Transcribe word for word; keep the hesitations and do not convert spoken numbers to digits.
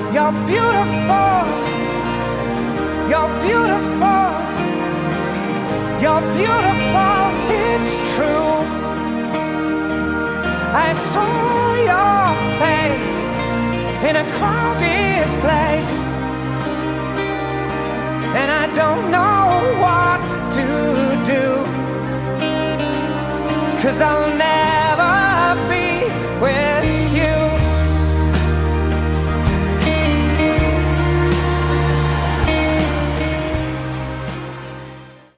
You're beautiful. You're beautiful. You're beautiful. It's true. I saw your face in a crowded place, and I don't know what to do, 'cause I'll never